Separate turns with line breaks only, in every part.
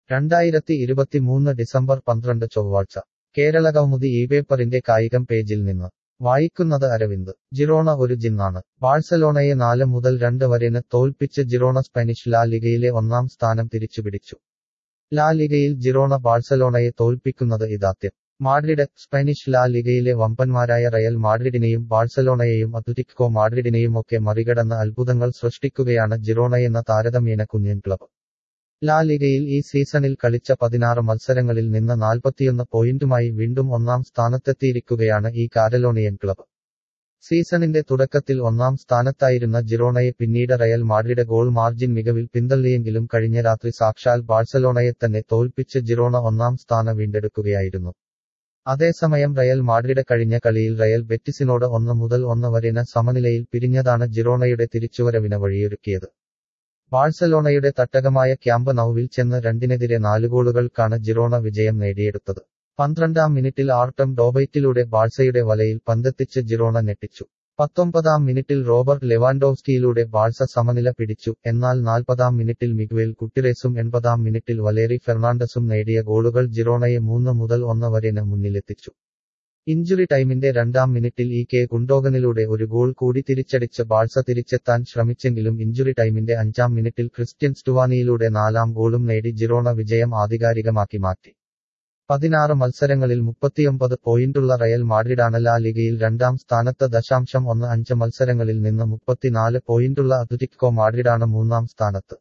2023 December 12 ചൊവ്വാഴ്ച കേരളകൗമുദി ഈ പേപ്പറിന്റെ കായികം പേജിൽ നിന്ന് വായിക്കുന്നത് അരവിന്ദ്. ജിറോണ ഒരു ജിന്നാണ്. ബാഴ്സലോണയെ 4-2 വരെന് തോൽപ്പിച്ച് ജിറോണ സ്പാനിഷ് ലാ ലിഗയിലെ ഒന്നാം സ്ഥാനം തിരിച്ചുപിടിച്ചു. ലാ ലിഗയിൽ ജിറോണ ബാഴ്സലോണയെ തോൽപ്പിക്കുന്നത് ഇതാദ്യം. മാഡ്രിഡ് സ്പാനിഷ് ലാ ലിഗയിലെ വമ്പന്മാരായ റയൽ മാഡ്രിഡിനെയും ബാഴ്സലോണയെയും അത്ലറ്റിക്കോ മാഡ്രിഡിനെയുമൊക്കെ മറികടന്ന് അത്ഭുതങ്ങൾ സൃഷ്ടിക്കുകയാണ് ജിറോണയെന്ന താരതമ്യേന കുഞ്ഞൻ ക്ലബ്. ലാ ലിഗയിൽ ഈ സീസണിൽ കളിച്ച 16 മത്സരങ്ങളിൽ നിന്ന് 41 പോയിന്റുമായി വീണ്ടും ഒന്നാം സ്ഥാനത്തെത്തിയിരിക്കുകയാണ് ഈ കാറ്റലോണിയൻ ക്ലബ്. സീസണിന്റെ തുടക്കത്തിൽ ഒന്നാം സ്ഥാനത്തായിരുന്ന ജിറോണയെ പിന്നീട് റയൽ മാഡ്രിഡ് ഗോൾ മാർജിൻ മികവിൽ പിന്തള്ളിയെങ്കിലും കഴിഞ്ഞ രാത്രി സാക്ഷാൽ ബാഴ്സലോണയെത്തന്നെ തോൽപ്പിച്ച് ജിറോണ ഒന്നാം സ്ഥാനം വീണ്ടെടുക്കുകയായിരുന്നു. അതേസമയം റയൽ മാഡ്രിഡ് കഴിഞ്ഞ കളിയിൽ റയൽ ബെറ്റിസിനോട് 1-1 വരെന സമനിലയിൽ പിരിഞ്ഞതാണ് ജിറോണയുടെ തിരിച്ചുവരവിന് വഴിയൊരുക്കിയത്. ബാഴ്സലോണയുടെ തട്ടകമായ ക്യാമ്പ് നൗവിൽ ചെന്ന് 2-4 ഗോളുകൾക്കാണ് ജിറോണ വിജയം നേടിയെടുത്തത്. 12-ാം മിനിറ്റിൽ ആർട്ടം ഡോബൈറ്റിലൂടെ ബാഴ്സയുടെ വലയിൽ പന്തെത്തിച്ച് ജിറോണ ഞെട്ടിച്ചു. 19-ാം മിനിറ്റിൽ റോബർട്ട് ലെവാൻഡോവ്സ്കിയിലൂടെ ബാഴ്സ സമനില പിടിച്ചു. എന്നാൽ 40-ാം മിനിറ്റിൽ മിഗ്വേൽ കുട്ടിറേസും 80-ാം മിനിറ്റിൽ വലേറി ഫെർണാണ്ടസും നേടിയ ഗോളുകൾ ജിറോണയെ 3-1 വരെന് മുന്നിലെത്തിച്ചു. ഇഞ്ചുറി ടൈമിന്റെ 2-ാം മിനിറ്റിൽ കെ ഗുണ്ടോഗനിലൂടെ ഒരു ഗോൾ കൂടി തിരിച്ചടിച്ച് ബാഴ്സ തിരിച്ചെത്താൻ ശ്രമിച്ചെങ്കിലും ഇഞ്ചുറി ടൈമിന്റെ 5-ാം മിനിറ്റിൽ ക്രിസ്ത്യൻ സ്റ്റുവാനിയിലൂടെ 4-ാം ഗോളും നേടി ജിറോണ വിജയം ആധികാരികമാക്കി മാറ്റി. 16 മത്സരങ്ങളിൽ 39 പോയിന്റുള്ള റയൽ മാഡ്രിഡാണ് ലാ ലിഗയിൽ 2-ാം സ്ഥാനത്ത്. 0.15 മത്സരങ്ങളിൽ നിന്ന് 34 പോയിന്റുള്ള അത്ലറ്റിക്കോ മാഡ്രിഡാണ് 3-ാം സ്ഥാനത്ത്.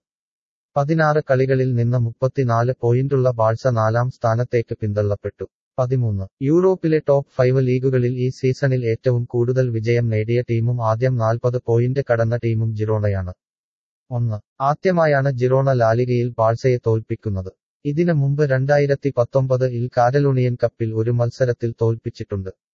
16 കളികളിൽ നിന്ന് 34 പോയിന്റുള്ള ബാഴ്സ 4-ാം സ്ഥാനത്തേക്ക് പിന്തള്ളപ്പെട്ടു. 13 യൂറോപ്പിലെ ടോപ്പ് 5 ലീഗുകളിൽ ഈ സീസണിൽ ഏറ്റവും കൂടുതൽ വിജയം നേടിയ ടീമും ആദ്യം 40 പോയിന്റ് കടന്ന ടീമും ജിറോണയാണ്. ആദ്യമായാണ് ജിറോണ ലാലിഗയിൽ ബാഴ്സയെ തോൽപ്പിക്കുന്നത്. ഇതിന് മുമ്പ് 2019-ൽ കാറ്റലോണിയൻ കപ്പിൽ ഒരു മത്സരത്തിൽ തോൽപ്പിച്ചിട്ടുണ്ട്.